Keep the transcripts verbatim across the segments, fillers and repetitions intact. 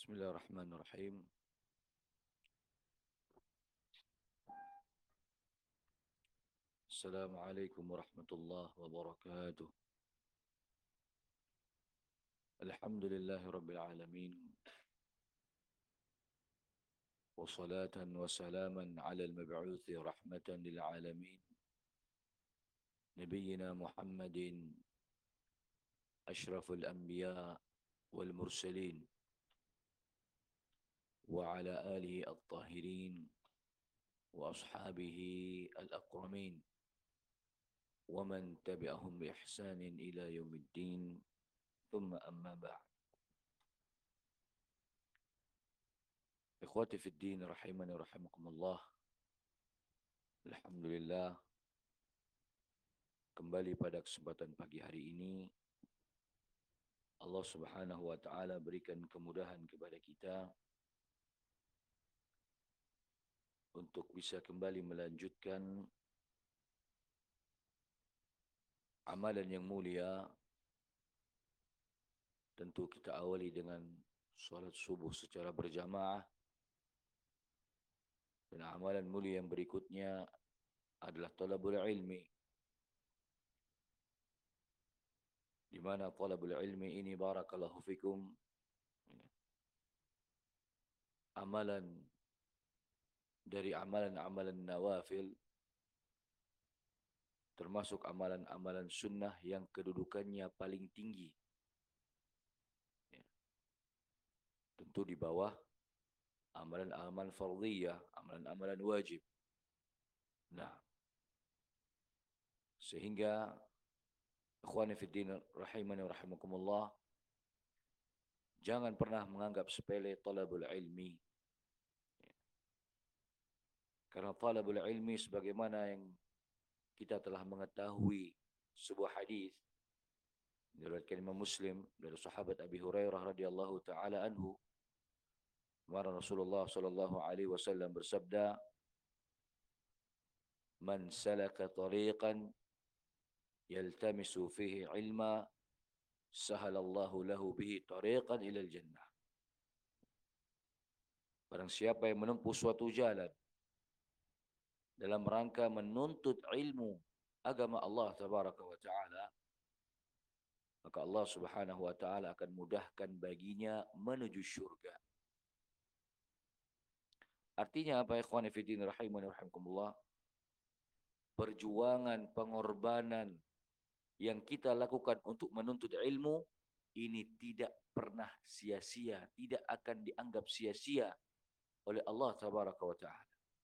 Bismillahirrahmanirrahim. Assalamualaikum warahmatullahi wabarakatuh. Alhamdulillahi rabbil alamin. Wassalatan wassalaman ala al-mab'uthi rahmatan lil alamin. Nabiyyina Muhammadin ashraful anbiya wal mursalin. Wa ala alihi at-tahirin wa ashabihi al-akramin. Wa man tabi'ahum bi ihsanin ila yaumiddin. Thumma amma ba'd. Ikhwati fi din rahimani wa rahimakumullah. Alhamdulillah, kembali pada kesempatan pagi hari ini Allah Subhanahu wa taala berikan kemudahan kepada kita untuk bisa kembali melanjutkan amalan yang mulia. Tentu kita awali dengan salat subuh secara berjamaah. Dan amalan mulia yang berikutnya adalah talabul ilmi, di mana talabul ilmi ini, barakallahu fikum, amalan dari amalan-amalan nawafil, termasuk amalan-amalan sunnah yang kedudukannya paling tinggi, ya. Tentu di bawah amalan-amalan fardhiyah, amalan-amalan wajib. Nah, sehingga ikhwani fiddin rahimani wa rahimakumullah, jangan pernah menganggap sepele talabul ilmi. Karena talabul ilmi, sebagaimana yang kita telah mengetahui sebuah hadis diriwayatkan Imam Muslim dari sahabat Abi Hurairah radhiyallahu taala anhu, mana Rasulullah sallallahu alaihi wasallam bersabda, "Man salaka tariqan yaltamisu fihi ilma, sahalallahu lahu bihi tariqan ilal jannah." Barang siapa yang menempuh suatu jalan dalam rangka menuntut ilmu agama Allah tabaraka wa taala, maka Allah Subhanahu wa taala akan mudahkan baginya menuju syurga. Artinya apa, ikhwani fiddin rahimani rahimakumullah? Perjuangan, pengorbanan yang kita lakukan untuk menuntut ilmu ini tidak pernah sia-sia, tidak akan dianggap sia-sia oleh Allah tabaraka wa taala.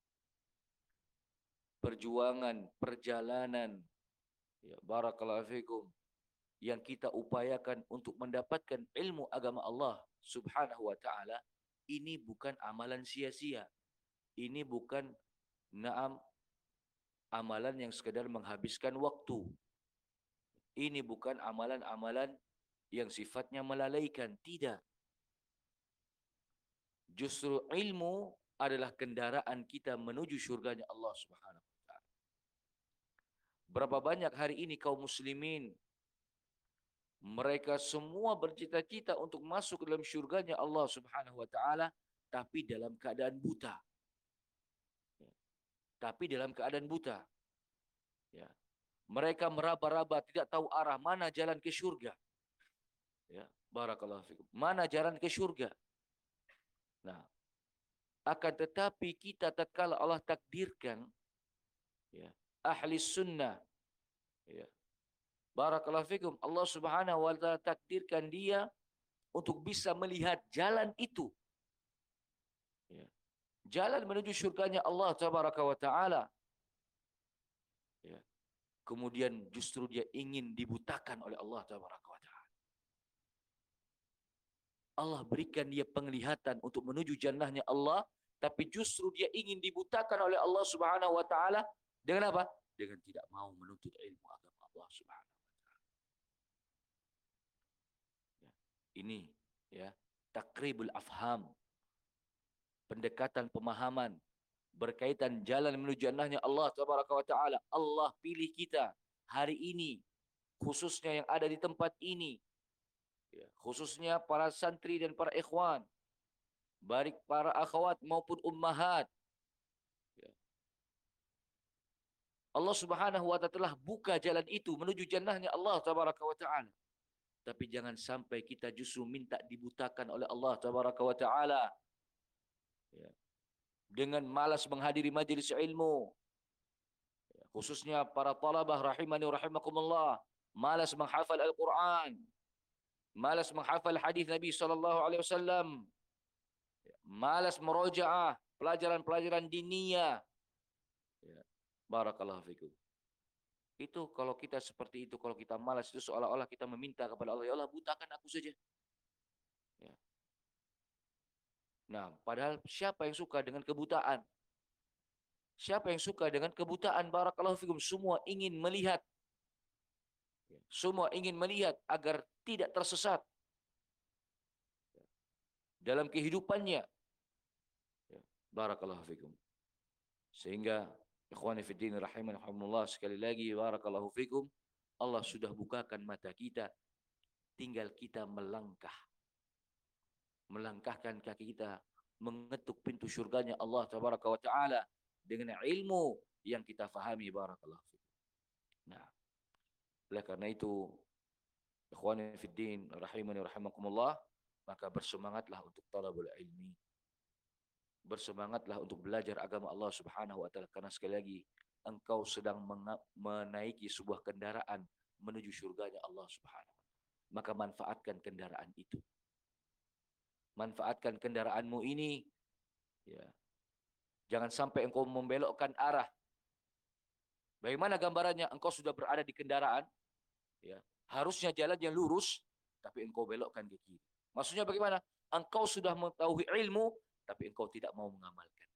Perjuangan, perjalanan, ya, barakallahu fikum, yang kita upayakan untuk mendapatkan ilmu agama Allah Subhanahu wa taala, ini bukan amalan sia-sia. Ini bukan naam amalan yang sekadar menghabiskan waktu. Ini bukan amalan-amalan yang sifatnya melalaikan, tidak. Justru ilmu adalah kendaraan kita menuju surganya Allah Subhanahu wa taala. Berapa banyak hari ini kaum muslimin, mereka semua bercita-cita untuk masuk ke dalam syurganya Allah Subhanahu wa taala, tapi dalam keadaan buta. Tapi dalam keadaan buta. Ya. Mereka meraba-raba, tidak tahu arah mana jalan ke syurga. Ya, barakallahu fikum. Mana jalan ke syurga? Nah, akan tetapi kita tatkala Allah takdirkan, ya, ahli sunnah, ya, barakallahu fikum, Allah Subhanahu wa taala takdirkan dia untuk bisa melihat jalan itu, ya, jalan menuju syurganya Allah tabaraka wa taala, ya. Kemudian justru dia ingin dibutakan oleh Allah tabaraka wa taala. Allah berikan dia penglihatan untuk menuju jannahnya Allah, tapi justru dia ingin dibutakan oleh Allah Subhanahu wa taala dengan apa? Dengan tidak mau menuntut ilmu agama Allah Subhanahu wa taala. Ya. Ini, ya, takribul afham, pendekatan pemahaman berkaitan jalan menuju jannahnya Allah tabaraka wa taala. Allah pilih kita hari ini, khususnya yang ada di tempat ini, ya, khususnya para santri dan para ikhwan, baik para akhwat maupun ummahat. Ya. Allah Subhanahu wa taala telah buka jalan itu menuju jannahnya Allah tabaraka wa taala. Tapi jangan sampai kita justru minta dibutakan oleh Allah tabaraka wa taala. Ya. Dengan malas menghadiri majlis ilmu. Ya. Khususnya para talabah rahimani rahimakumullah, malas menghafal Al-Quran, malas menghafal hadis Nabi sallallahu alaihi wasallam, malas merojaah pelajaran-pelajaran diniyah. Ya. Barakallahu fikum. Itu kalau kita seperti itu, kalau kita malas, itu seolah-olah kita meminta kepada Allah, ya Allah butakan aku saja. Ya. Nah, padahal siapa yang suka dengan kebutaan? Siapa yang suka dengan kebutaan? Barakallahu fikum. Semua ingin melihat. Ya. Semua ingin melihat agar tidak tersesat dalam kehidupannya. Ya. Barakallahu fikum. Sehingga ikhwani fiddin rahimahumullah, sekali lagi barakallahu fikum, Allah sudah bukakan mata kita, tinggal kita melangkah. Melangkahkan kaki kita mengetuk pintu syurganya Allah tabaraka wa taala dengan ilmu yang kita fahami, barakallahu fikum. Nah, oleh karena itu ikhwani fiddin rahimani rahimakumullah, maka bersemangatlah untuk talabul ilmi. Bersemangatlah untuk belajar agama Allah Subhanahu wa taala, karena sekali lagi engkau sedang menaiki sebuah kendaraan menuju syurganya Allah Subhanahu wa taala. Maka manfaatkan kendaraan itu. Manfaatkan kendaraanmu ini, ya. Jangan sampai engkau membelokkan arah. Bagaimana gambarannya? Engkau sudah berada di kendaraan, ya. Harusnya jalan yang lurus, tapi engkau belokkan ke kiri. Maksudnya bagaimana? Engkau sudah mengetahui ilmu, tapi engkau tidak mau mengamalkan.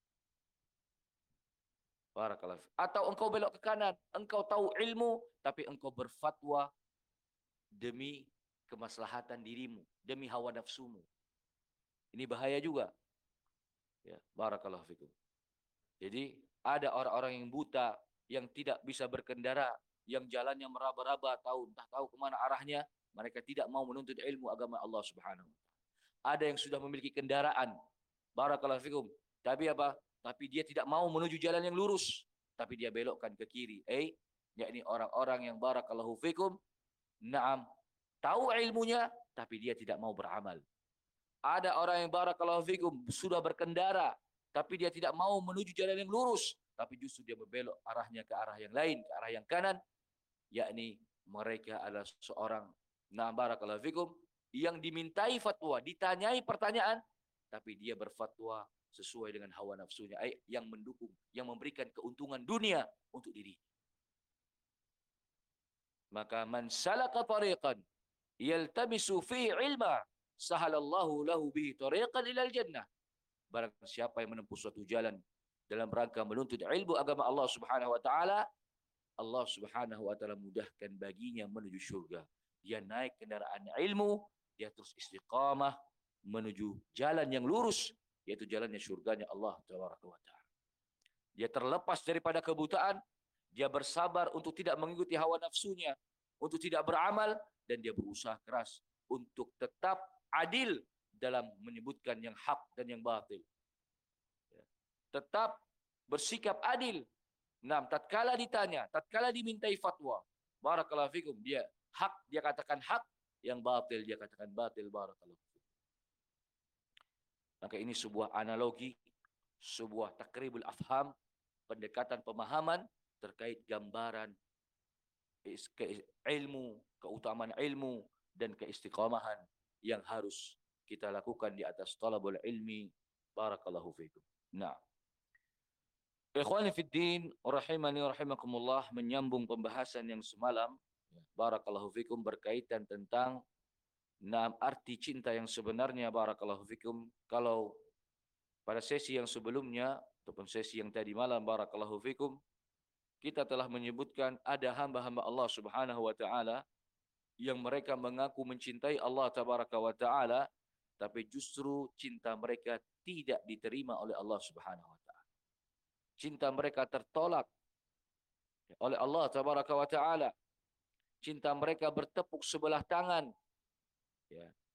Barakallahu. Atau engkau belok ke kanan, engkau tahu ilmu, tapi engkau berfatwa demi kemaslahatan dirimu, demi hawa nafsumu. Ini bahaya juga. Ya, barakallahu fikum. Jadi ada orang-orang yang buta, yang tidak bisa berkendara, yang jalannya meraba-raba, tahu entah tahu kemana arahnya, mereka tidak mau menuntut ilmu agama Allah Subhanahu wa taala. Ada yang sudah memiliki kendaraan, barakallahu fikum, tapi apa? Tapi dia tidak mau menuju jalan yang lurus, tapi dia belokkan ke kiri. Eh, yakni orang-orang yang barakallahu fikum, na'am, tahu ilmunya, tapi dia tidak mau beramal. Ada orang yang barakallahu fikum sudah berkendara, tapi dia tidak mau menuju jalan yang lurus, tapi justru dia berbelok arahnya ke arah yang lain, ke arah yang kanan, yakni mereka adalah seorang, na'am barakallahu fikum, yang dimintai fatwa, ditanyai pertanyaan, tapi dia berfatwa sesuai dengan hawa nafsunya, yang mendukung, yang memberikan keuntungan dunia untuk diri. Maka man salaka tariqan yaltamisu fihi ilma, sahalallahu lahu bihi tariqan ilal jannah. Barang siapa yang menempuh suatu jalan dalam rangka menuntut ilmu agama Allah Subhanahu wa taala, Allah Subhanahu wa taala mudahkan baginya menuju surga. Dia naik kendaraan ilmu, dia terus istiqamah menuju jalan yang lurus, yaitu jalannya surganya Allah Taala. Dia terlepas daripada kebutaan, dia bersabar untuk tidak mengikuti hawa nafsunya, untuk tidak beramal, dan dia berusaha keras untuk tetap adil dalam menyebutkan yang hak dan yang batil. Tetap bersikap adil. Nah, tatkala ditanya, tatkala dimintai fatwa, barakallahu fikum, dia hak, dia katakan hak, yang batil dia katakan batil, barakallahu fikum. Maka ini sebuah analogi, sebuah takribul afham, pendekatan pemahaman terkait gambaran ilmu, keutamaan ilmu dan keistiqamahan yang harus kita lakukan di atas talabul ilmi. Barakallahu fikum. Nah, ikhwani fiddin rahimani rahimakumullah, menyambung pembahasan yang semalam, barakallahu fikum, berkaitan tentang enam arti cinta yang sebenarnya, barakallahu fikum. Kalau pada sesi yang sebelumnya ataupun sesi yang tadi malam, barakallahu fikum, kita telah menyebutkan ada hamba-hamba Allah Subhanahu wa taala yang mereka mengaku mencintai Allah tabaraka wa taala, tapi justru cinta mereka tidak diterima oleh Allah Subhanahu wa taala. Cinta mereka tertolak oleh Allah tabaraka wa taala. Cinta mereka bertepuk sebelah tangan, ya,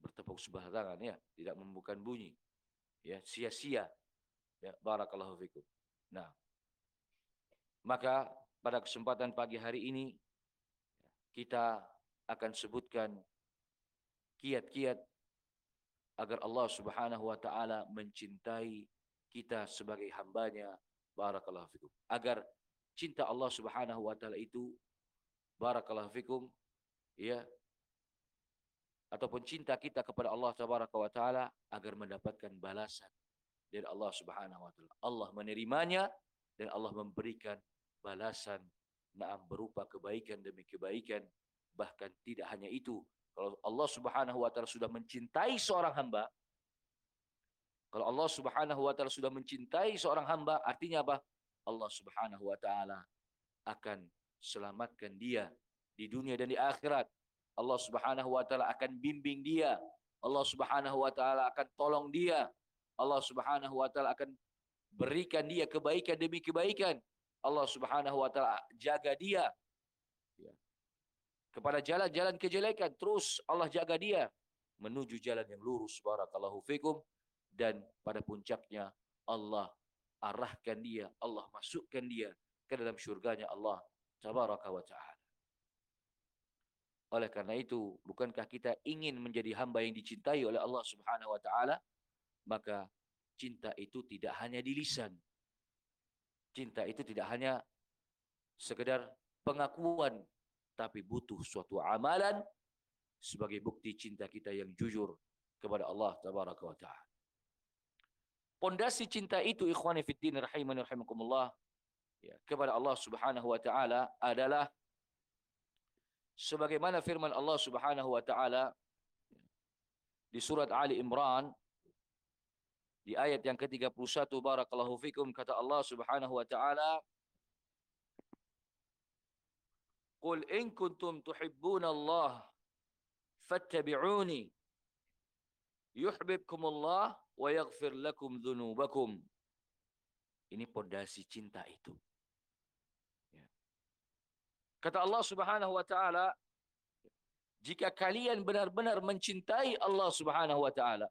bertepuk sebelah tangan, ya, tidak membuka bunyi, ya, sia-sia, ya, barakallahu fikum. Nah, maka pada kesempatan pagi hari ini kita akan sebutkan kiat-kiat agar Allah Subhanahu wa taala mencintai kita sebagai hambanya, barakallahu fikum. Agar cinta Allah Subhanahu wa taala itu, barakallahu fikum, ya, ataupun cinta kita kepada Allah tabaraka wa taala agar mendapatkan balasan dari Allah Subhanahu wa taala. Allah menerimanya dan Allah memberikan balasan, naam, berupa kebaikan demi kebaikan. Bahkan tidak hanya itu, kalau Allah Subhanahu wa taala sudah mencintai seorang hamba, kalau Allah Subhanahu wa taala sudah mencintai seorang hamba, artinya apa? Allah Subhanahu wa taala akan selamatkan dia di dunia dan di akhirat. Allah Subhanahu wa taala akan bimbing dia. Allah Subhanahu wa taala akan tolong dia. Allah Subhanahu wa taala akan berikan dia kebaikan demi kebaikan. Allah Subhanahu wa taala jaga dia, ya, kepada jalan-jalan kejelekan, terus Allah jaga dia menuju jalan yang lurus, barakallahu fikum, dan pada puncaknya Allah arahkan dia, Allah masukkan dia ke dalam syurganya Allah tabaraka wa taala. Oleh karena itu, bukankah kita ingin menjadi hamba yang dicintai oleh Allah Subhanahu wa taala? Maka cinta itu tidak hanya di lisan. Cinta itu tidak hanya sekedar pengakuan, tapi butuh suatu amalan sebagai bukti cinta kita yang jujur kepada Allah tabaraka wa taala. Pondasi cinta itu, ikhwani fiddin rahimani rahimakumullah, ya, kepada Allah Subhanahu wa taala adalah sebagaimana firman Allah Subhanahu wa taala di surat Ali Imran di ayat yang ke tiga puluh satu, barakallahu fikum, kata Allah Subhanahu wa taala, "Qul in kuntum tuhibbuna Allah fattabi'uni yuhibbukumullah wa yaghfir lakum dzunubakum." Ini pondasi cinta itu. Ya. Kata Allah Subhanahu wa taala, jika kalian benar-benar mencintai Allah Subhanahu wa taala,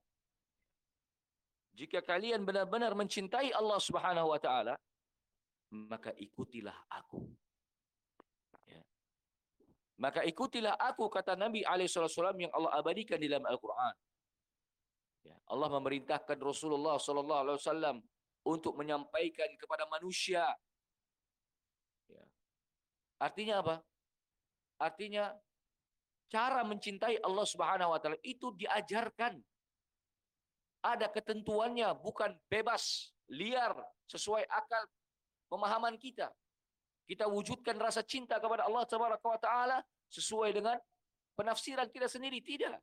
jika kalian benar-benar mencintai Allah Subhanahu wa taala, maka ikutilah aku. Ya. Maka ikutilah aku, kata Nabi alaihi wasallam yang Allah abadikan di dalam Al-Qur'an. Ya. Allah memerintahkan Rasulullah sallallahu alaihi wasallam untuk menyampaikan kepada manusia. Ya. Artinya apa? Artinya cara mencintai Allah Subhanahu wa taala itu diajarkan. Ada ketentuannya, bukan bebas, liar, sesuai akal pemahaman kita. Kita wujudkan rasa cinta kepada Allah Tabaraka wa taala sesuai dengan penafsiran kita sendiri, tidak.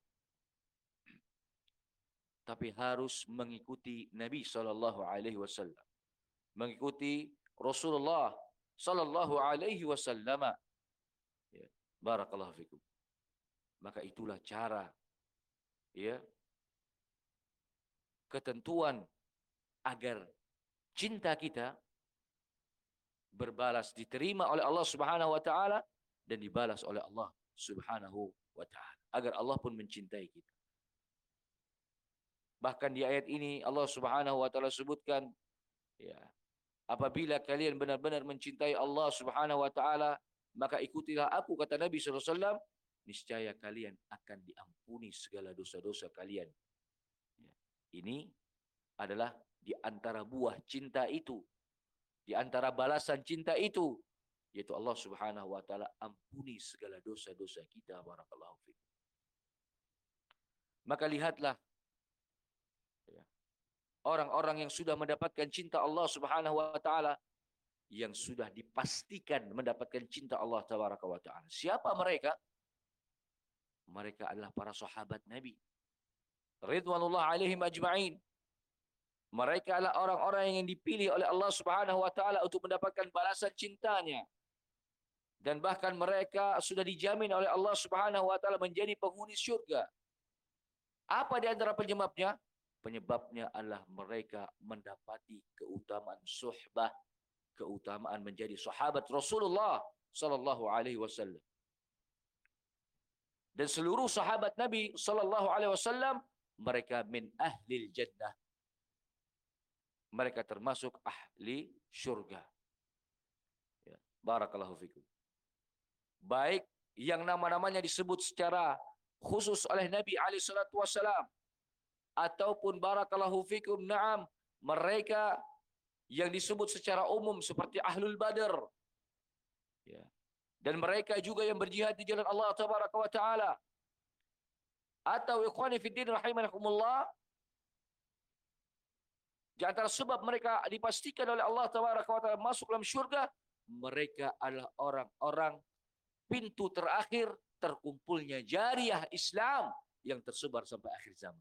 Tapi harus mengikuti Nabi sallallahu alaihi wasallam, mengikuti Rasulullah sallallahu alaihi wasallam. Ya, barakallahu fikum. Maka itulah cara, ya, ketentuan agar cinta kita berbalas, diterima oleh Allah Subhanahu wa taala dan dibalas oleh Allah Subhanahu wa taala, agar Allah pun mencintai kita. Bahkan di ayat ini Allah Subhanahu wa taala sebutkan, ya, apabila kalian benar-benar mencintai Allah Subhanahu wa taala, maka ikutilah aku, kata Nabi sallallahu alaihi wasallam, niscaya kalian akan diampuni segala dosa-dosa kalian. Ya. Ini adalah di antara buah cinta itu, di antara balasan cinta itu, yaitu Allah Subhanahu wa taala ampuni segala dosa-dosa kita, barakallahu fikum. Maka lihatlah, ya, orang-orang yang sudah mendapatkan cinta Allah Subhanahu wa taala, yang sudah dipastikan mendapatkan cinta Allah tabaraka wa taala. Siapa mereka? Mereka adalah para sahabat Nabi ridwanullah alaihim ajma'in. Mereka adalah orang-orang yang dipilih oleh Allah Subhanahu wa taala untuk mendapatkan balasan cintanya. Dan bahkan mereka sudah dijamin oleh Allah Subhanahu wa taala menjadi penghuni surga. Apa di antara penyebabnya? Penyebabnya adalah mereka mendapati keutamaan suhbah, keutamaan menjadi sahabat Rasulullah sallallahu alaihi wasallam. dan seluruh sahabat Nabi sallallahu alaihi wasallam mereka min ahlil jannah. Mereka termasuk ahli syurga. Ya, barakallahu fikum. Baik yang nama-namanya disebut secara khusus oleh Nabi alaihi salatu wasallam ataupun barakallahu fikum na'am mereka yang disebut secara umum seperti ahlul badar. Ya. Dan mereka juga yang berjihad di jalan Allah tabaraka wa taala. Atau ikhwani fiddin rahimakumullah, di antara sebab mereka dipastikan oleh Allah tabaraka wa taala masuk dalam syurga, mereka adalah orang-orang pintu terakhir terkumpulnya jariah Islam yang tersebar sampai akhir zaman.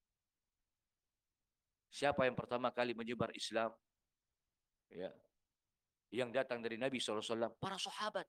Siapa yang pertama kali menyebar Islam? Ya. Yang datang dari Nabi shallallahu alaihi wasallam, para sahabat.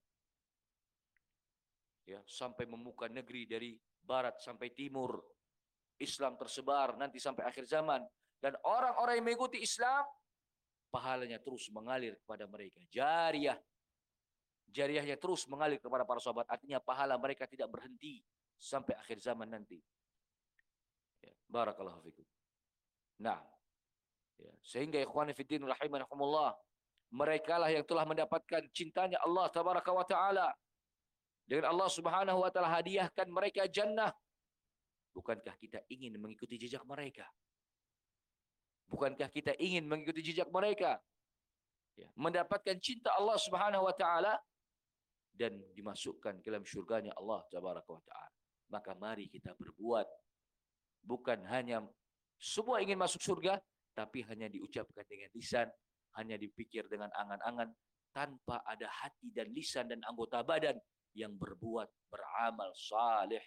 Ya, sampai membuka negeri dari barat sampai timur. Islam tersebar nanti sampai akhir zaman. Dan orang-orang yang mengikuti Islam, pahalanya terus mengalir kepada mereka. Jariah. Jariahnya terus mengalir kepada para sahabat. Artinya pahala mereka tidak berhenti sampai akhir zaman nanti. Ya, barakallahu fikum. Nah, ya, sehingga ikhwani fiddin rahimakumullah, mereka lah yang telah mendapatkan cintanya Allah tabaraka wa taala. Dengan Allah subhanahu wa taala hadiahkan mereka jannah. Bukankah kita ingin mengikuti jejak mereka? Bukankah kita ingin mengikuti jejak mereka? Ya, mendapatkan cinta Allah subhanahu wa taala dan dimasukkan ke dalam syurganya Allah tabaraka wa taala. Maka mari kita berbuat. Bukan hanya semua ingin masuk surga, tapi hanya diucapkan dengan lisan, hanya dipikir dengan angan-angan, tanpa ada hati dan lisan dan anggota badan yang berbuat, beramal saleh.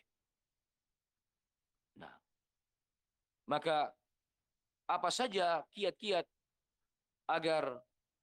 Nah, maka apa saja kiat-kiat agar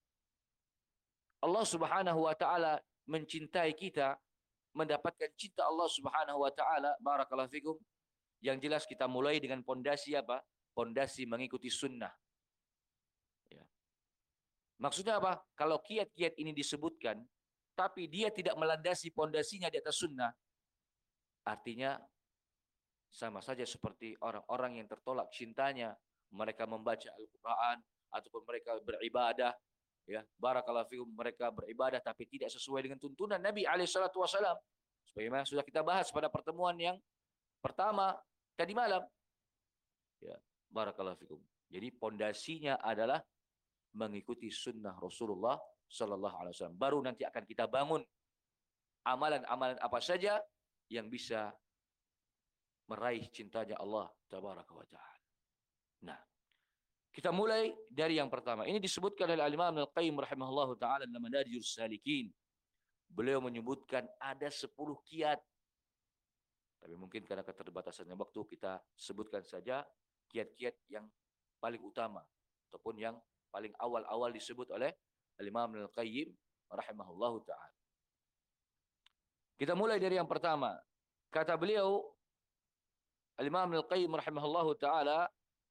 Allah subhanahu wa ta'ala mencintai kita, mendapatkan cinta Allah subhanahu wa ta'ala, barakallahu fikum. Yang jelas kita mulai dengan pondasi apa? Pondasi mengikuti sunnah. Ya. Maksudnya apa? Kalau kiat-kiat ini disebutkan, tapi dia tidak melandasi pondasinya di atas sunnah, artinya sama saja seperti orang-orang yang tertolak cintanya. Mereka membaca Al-Quran ataupun mereka beribadah, ya, barakallahu fikum, mereka beribadah tapi tidak sesuai dengan tuntunan Nabi alaihi salatu wasallam. Sebagaimana sudah kita bahas pada pertemuan yang pertama tadi malam. Ya, barakallahu fikum. Jadi pondasinya adalah mengikuti sunnah Rasulullah sallallahu alaihi wasallam. Baru nanti akan kita bangun amalan-amalan apa saja yang bisa meraih cintanya Allah tabaraka wa taala. Nah, kita mulai dari yang pertama. Ini disebutkan oleh Al-Imam Al-Qayyim rahimahullahu taala dalam Madarijus Salikin. Beliau menyebutkan ada sepuluh kiat. Tapi mungkin karena keterbatasannya waktu kita sebutkan saja kiat-kiat yang paling utama ataupun yang paling awal-awal disebut oleh Al-Imam Al-Qayyim rahimahullahu taala. Kita mulai dari yang pertama. Kata beliau Al-Imam Al-Qayyim rahimahullahu taala,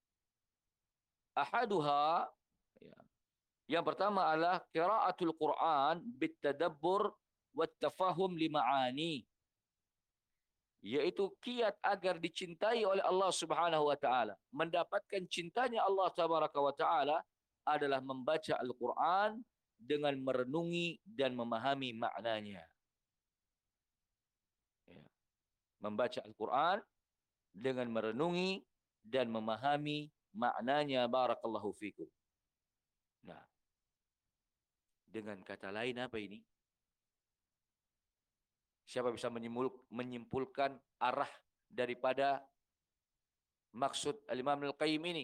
ahaduha, ya, yang pertama adalah qiraatul Quran bitadabbur wattafahum limaani, yaitu kiat agar dicintai oleh Allah Subhanahu wa taala. Mendapatkan cintanya Allah tabaraka wa taala adalah membaca Al-Quran dengan merenungi dan memahami maknanya. Ya. Membaca Al-Quran dengan merenungi dan memahami maknanya, barakallahu fikum. Nah, dengan kata lain apa ini? Siapa bisa menyimpulkan arah daripada maksud Al-Imam Al-Qayyim ini?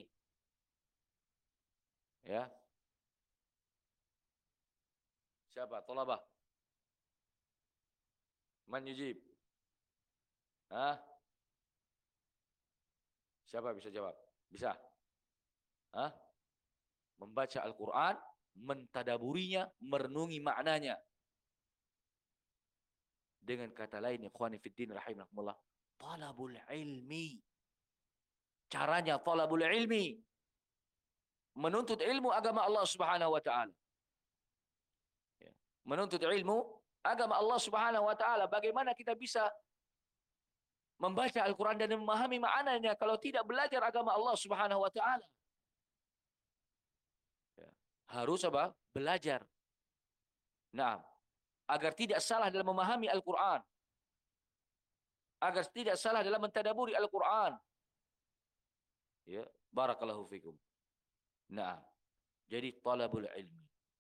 Ya. Siapa? Tolabah. Man yujib? Hah? Siapa bisa jawab? Bisa? Hah? Membaca Al-Quran, mentadaburinya, merenungi maknanya. Dengan kata lain, ikhwani fiddin rahimakumullah, talabul ilmi. Caranya talabul ilmi. Menuntut ilmu agama Allah Subhanahu wa taala. Menuntut ilmu agama Allah Subhanahu wa taala. Bagaimana kita bisa membaca Al-Quran dan memahami maknanya kalau tidak belajar agama Allah Subhanahu wa taala. Ya. Harus apa? Belajar. Nah, agar tidak salah dalam memahami Al-Quran. Agar tidak salah dalam mentadaburi Al-Quran. Ya, barakallahu fikum. Nah, jadi talabul ilmi.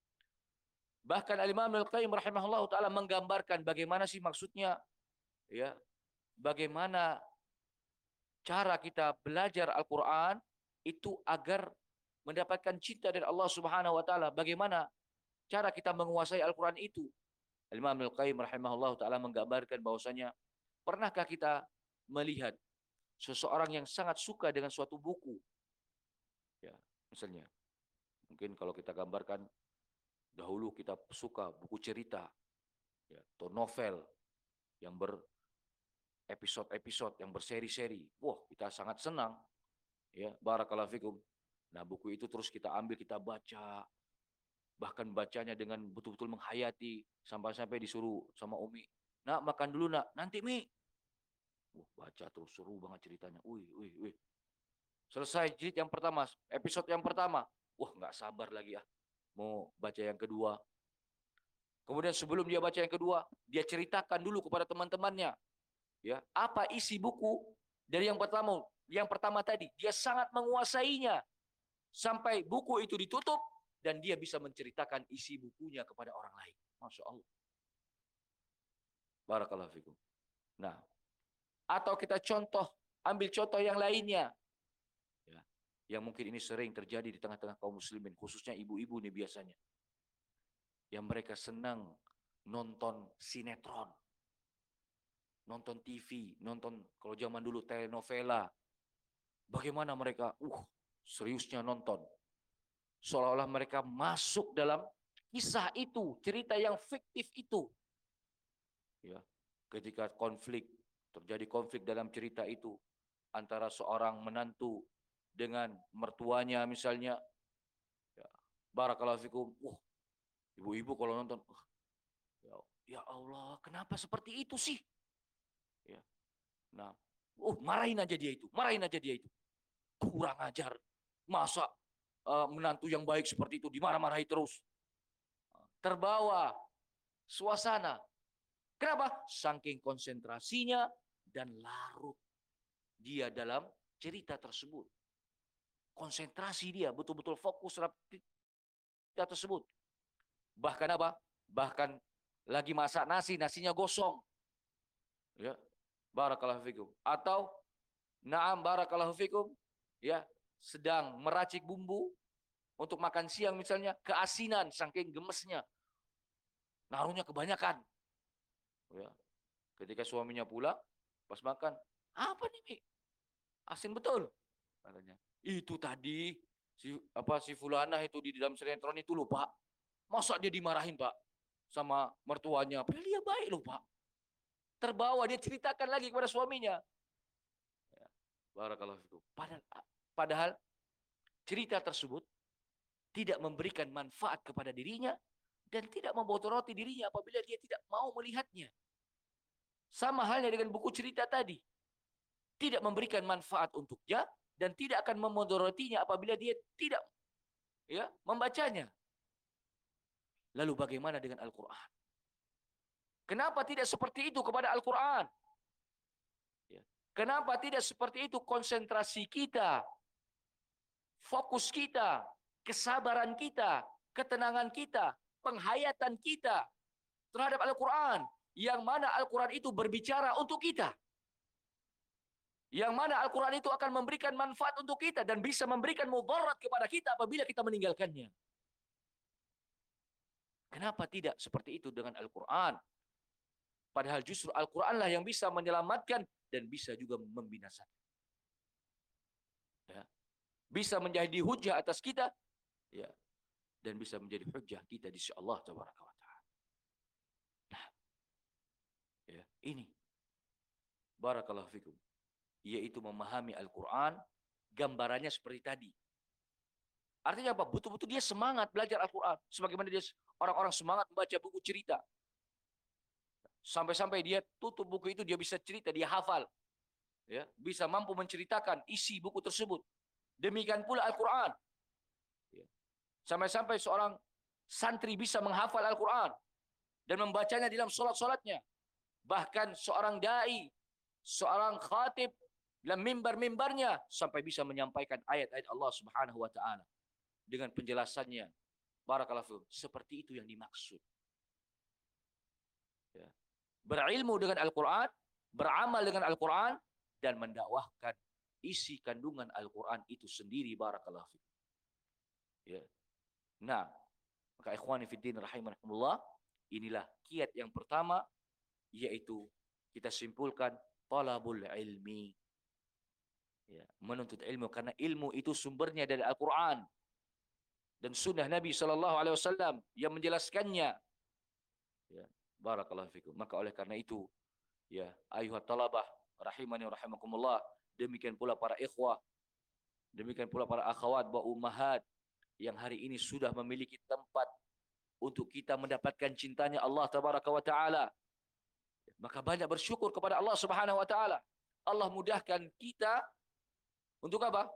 Bahkan Al-Imam Al-Qayyim rahimahullah ta'ala menggambarkan bagaimana sih maksudnya, ya, bagaimana cara kita belajar Al-Quran itu agar mendapatkan cinta dari Allah Subhanahu wa taala. Bagaimana cara kita menguasai Al-Quran itu? Al-Imam Al-Qayyim rahimahullah ta'ala menggambarkan bahwasanya, pernahkah kita melihat seseorang yang sangat suka dengan suatu buku? Ya, misalnya, mungkin kalau kita gambarkan, dahulu kita suka buku cerita, ya, atau novel yang berepisode-episode, yang berseri-seri. Wah, kita sangat senang. Ya, barakallahu fikum. Nah, buku itu terus kita ambil, kita baca. Bahkan bacanya dengan betul-betul menghayati. Sampai-sampai disuruh sama Umi, "Nak, makan dulu, nak." "Nanti, Mi." Wah, baca terus, seru banget ceritanya. Wih, wih, wih. Selesai jilid yang pertama, episode yang pertama. Wah, nggak sabar lagi ya. Mau baca yang kedua. Kemudian sebelum dia baca yang kedua, dia ceritakan dulu kepada teman-temannya, ya, apa isi buku dari yang pertama. Yang pertama tadi, dia sangat menguasainya sampai buku itu ditutup dan dia bisa menceritakan isi bukunya kepada orang lain. Masya Allah. Barakallahu fikum. Nah, atau kita contoh, ambil contoh yang lainnya, ya, yang mungkin ini sering terjadi di tengah-tengah kaum muslimin, khususnya ibu-ibu nih biasanya, yang mereka senang nonton sinetron, nonton T V, nonton kalau zaman dulu telenovela. Bagaimana mereka, uh, seriusnya nonton, seolah-olah mereka masuk dalam kisah itu, cerita yang fiktif itu. Ya, ketika konflik, terjadi konflik dalam cerita itu antara seorang menantu dengan mertuanya misalnya, ya, barakallahu fikum. Uh, ibu-ibu kalau nonton, uh, ya, ya Allah, kenapa seperti itu sih? Ya. Nah, uh, marahin aja dia itu, marahin aja dia itu. Kurang ajar. Masa uh, menantu yang baik seperti itu dimarah-marahi terus? Terbawa suasana. Kenapa? Saking konsentrasinya dan larut dia dalam cerita tersebut. Konsentrasi dia, betul-betul fokus terhadap cerita tersebut. Bahkan apa? Bahkan lagi masak nasi, nasinya gosong. Ya, barakallahu fikum. Atau na'am barakallahu fikum, ya, sedang meracik bumbu untuk makan siang misalnya, keasinan saking gemesnya. Naruhnya kebanyakan. Ya. Ketika suaminya pulang, pas makan, "Apa nih, Mi? Asin betul," katanya. "Itu tadi si apa si fulana itu di dalam sinetron itu loh, Pak. Masa dia dimarahin, Pak, sama mertuanya? Padahal dia baik loh, Pak." Terbawa, dia ceritakan lagi kepada suaminya. Ya. Barakallahu fikum. Padahal, padahal cerita tersebut tidak memberikan manfaat kepada dirinya dan tidak memotoroти dirinya apabila dia tidak mau melihatnya. Sama halnya dengan buku cerita tadi. Tidak memberikan manfaat untuknya dan tidak akan memodorotinya apabila dia tidak, ya, membacanya. Lalu bagaimana dengan Al-Quran? Kenapa tidak seperti itu kepada Al-Quran? Ya. Kenapa tidak seperti itu konsentrasi kita, fokus kita, kesabaran kita, ketenangan kita, penghayatan kita terhadap Al-Quran? Yang mana Al-Quran itu berbicara untuk kita. Yang mana Al-Quran itu akan memberikan manfaat untuk kita dan bisa memberikan mudarat kepada kita apabila kita meninggalkannya. Kenapa tidak seperti itu dengan Al-Quran? Padahal justru Al-Quranlah yang bisa menyelamatkan dan bisa juga membinasakan. Ya. Bisa menjadi hujah atas kita, ya, dan bisa menjadi hujah kita di sisi Allah Tabaraka wa Ta'ala. Nah, ya, ini barakallahu fikum, yaitu memahami Al-Quran, gambarannya seperti tadi. Artinya apa? Betul-betul dia semangat belajar Al-Quran. Sebagaimana dia orang-orang semangat membaca buku cerita. Sampai-sampai dia tutup buku itu, dia bisa cerita, dia hafal. ya, bisa mampu menceritakan isi buku tersebut. Demikian pula Al-Quran. Ya. Sampai-sampai seorang santri bisa menghafal Al-Quran dan membacanya dalam solat-solatnya. Bahkan seorang dai, seorang khatib dalam mimbar-mimbarnya sampai bisa menyampaikan ayat-ayat Allah Subhanahu wa taala dengan penjelasannya. Barakallahu fikum. Seperti itu yang dimaksud. Ya. Berilmu dengan Al-Quran, beramal dengan Al-Quran, dan mendakwahkan isi kandungan Al-Quran itu sendiri. Barakallahu fikum. Ya. Nah, maka ikhwani fiddin rahimakumullah, inilah kiat yang pertama, yaitu kita simpulkan talabul ilmi. Ya, menuntut ilmu, karena ilmu itu sumbernya dari Al-Quran dan sunnah Nabi Sallallahu Alaihi Wasallam yang menjelaskannya. Ya, barakallahu fikum. Maka oleh karena itu, ya, ayuhat talabah rahimani wa rahimakumullah, demikian pula para ikhwah, demikian pula para akhwat wa ummahat yang hari ini sudah memiliki tempat untuk kita mendapatkan cintanya Allah tabaraka wa taala. Maka banyak bersyukur kepada Allah Subhanahu wa taala. Allah mudahkan kita untuk apa?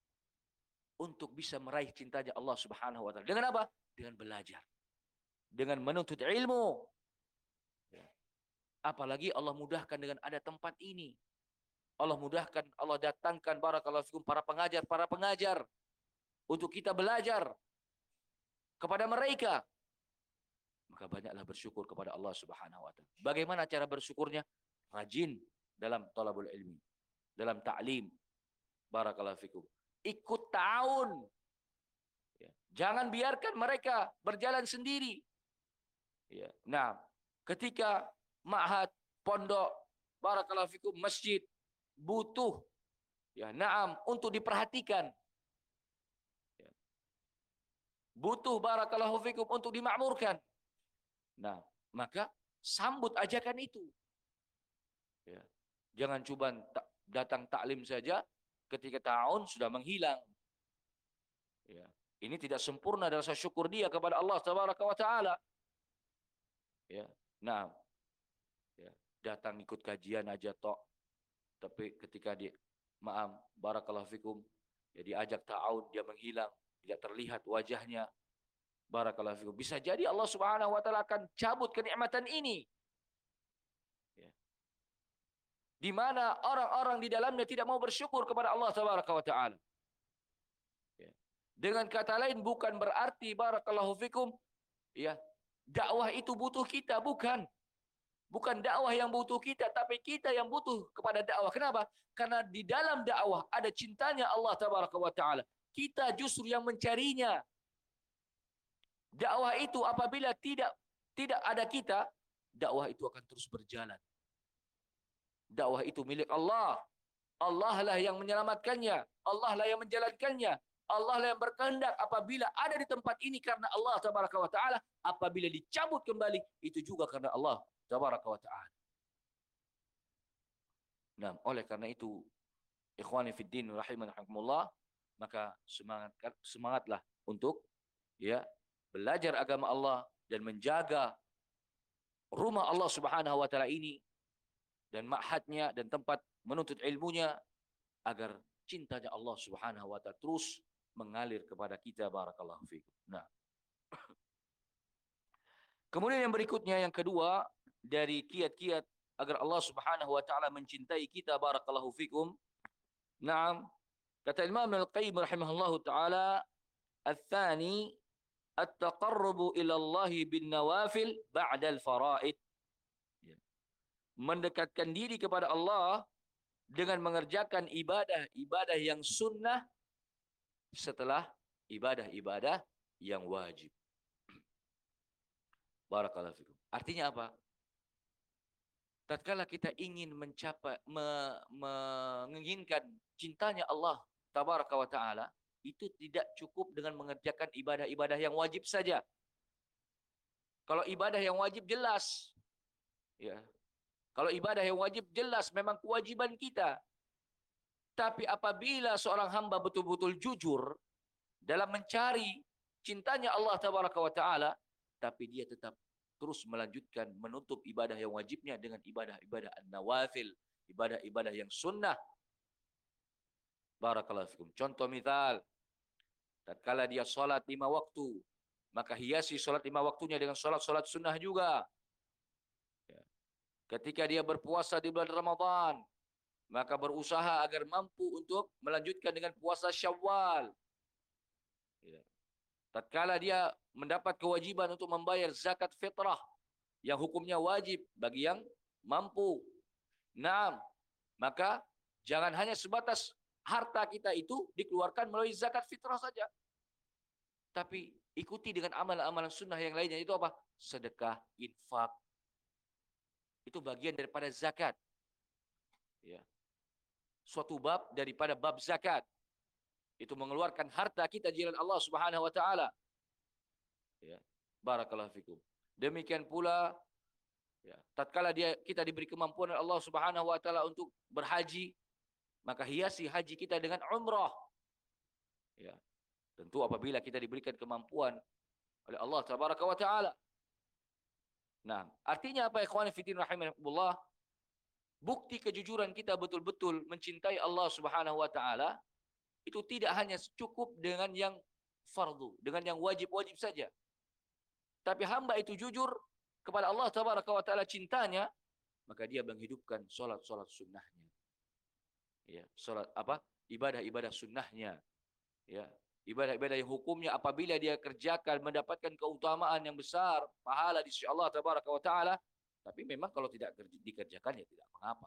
Untuk bisa meraih cintanya Allah Subhanahu wa taala. Dengan apa? Dengan belajar. Dengan menuntut ilmu. Ya. Apalagi Allah mudahkan dengan ada tempat ini. Allah mudahkan, Allah datangkan barakallahu fikum para pengajar, para pengajar untuk kita belajar kepada mereka. Maka banyaklah bersyukur kepada Allah Subhanahu wa taala. Bagaimana cara bersyukurnya? Rajin dalam talabul ilmi, dalam ta'lim. Barakallahu fikum. Ikut ta'awun. Ya. Jangan biarkan mereka berjalan sendiri. Ya. Nah, ketika ma'had, pondok, barakallahu fikum, masjid butuh, ya, na'am, untuk diperhatikan. Ya. Butuh barakallahu fikum untuk dimakmurkan. Nah, maka sambut ajakan itu. Ya. Jangan cuma datang taklim saja, ketika ta'awun sudah menghilang. Ya. Ini tidak sempurna dan rasa syukur dia kepada Allah Tabaraka wa taala. Ya. Nah, ya, datang ikut kajian aja tok. Tapi ketika dia maaf, barakallahu fikum, ya, diajak ta'awun, dia menghilang, tidak terlihat wajahnya. Barakallahu fikum. Bisa jadi Allah Subhanahu wa taala akan cabut kenikmatan ini. Ya. Di mana orang-orang di dalamnya tidak mau bersyukur kepada Allah Tabaraka wa taala. Ya. Dengan kata lain, bukan berarti barakallahu fikum, ya, dakwah itu butuh kita, bukan. Bukan dakwah yang butuh kita, tapi kita yang butuh kepada dakwah. Kenapa? Karena di dalam dakwah ada cintanya Allah Tabaraka wa taala. Kita justru yang mencarinya. Dakwah itu apabila tidak tidak ada kita, dakwah itu akan terus berjalan. Dakwah itu milik Allah. Allah lah yang menyelamatkannya. Allah lah yang menjalankannya. Allah lah yang berkehendak apabila ada di tempat ini karena Allah Tabaraka wa taala, apabila dicabut kembali itu juga karena Allah Tabaraka wa taala. Nah, oleh karena itu, ikhwani fiddin rahimakumullah, maka semangat semangatlah untuk, ya, belajar agama Allah dan menjaga rumah Allah Subhanahu wa taala ini dan ma'hadnya dan tempat menuntut ilmunya, agar cintanya Allah Subhanahu wa taala terus mengalir kepada kita. Barakallahu fikum. Nah, kemudian yang berikutnya, yang kedua dari kiat-kiat agar Allah Subhanahu wa taala mencintai kita, barakallahu fikum. Naam, kata Imam Al-Qayyim rahimahullahu taala, "Ats-tsani at-taqarrubu ila Allah bin nawafil ba'da al-fara'id." Mendekatkan diri kepada Allah dengan mengerjakan ibadah-ibadah yang sunnah setelah ibadah-ibadah yang wajib. Barakallahu fikum. Artinya apa? Tatkala kita ingin mencapai me, menginginkan cintanya Allah Tabaraka wa taala, itu tidak cukup dengan mengerjakan ibadah-ibadah yang wajib saja. Kalau ibadah yang wajib jelas, ya. Kalau ibadah yang wajib jelas memang kewajiban kita. Tapi apabila seorang hamba betul-betul jujur dalam mencari cintanya Allah Tabaraka wa taala, tapi dia tetap terus melanjutkan menutup ibadah yang wajibnya dengan ibadah-ibadah an-nawafil, ibadah-ibadah yang sunnah. Barakallahu fikum. Contoh misal, tatkala dia sholat lima waktu, maka hiasi sholat lima waktunya dengan sholat-sholat sunnah juga. Ya. Ketika dia berpuasa di bulan Ramadan, maka berusaha agar mampu untuk melanjutkan dengan puasa Syawal. Ya. Tatkala dia mendapat kewajiban untuk membayar zakat fitrah, yang hukumnya wajib bagi yang mampu. Naam, maka jangan hanya sebatas harta kita itu dikeluarkan melalui zakat fitrah saja. Tapi ikuti dengan amalan-amalan sunnah yang lainnya. Itu apa? Sedekah, infak. Itu bagian daripada zakat. Ya. Suatu bab daripada bab zakat. Itu mengeluarkan harta kita di jalan Allah Subhanahu wa taala. Ya. Barakallahu fikum. Demikian pula ya, tatkala dia kita diberi kemampuan oleh Allah Subhanahu wa taala untuk berhaji, maka hiasi haji kita dengan umrah. Ya. Tentu apabila kita diberikan kemampuan oleh Allah Tabaraka wa taala. Nah, artinya apa ikhwan fillah rahimakumullah? Bukti kejujuran kita betul-betul mencintai Allah Subhanahu wa taala itu tidak hanya cukup dengan yang fardu, dengan yang wajib-wajib saja. Tapi hamba itu jujur kepada Allah Tabaraka wa taala cintanya, maka dia menghidupkan salat-salat sunnahnya. Ya, salat apa? Ibadah-ibadah sunnahnya. Ya, ibadah-ibadah yang hukumnya apabila dia kerjakan mendapatkan keutamaan yang besar, pahala di sisi Allah Tabaraka wa taala, tapi memang kalau tidak dikerjakan ya tidak mengapa.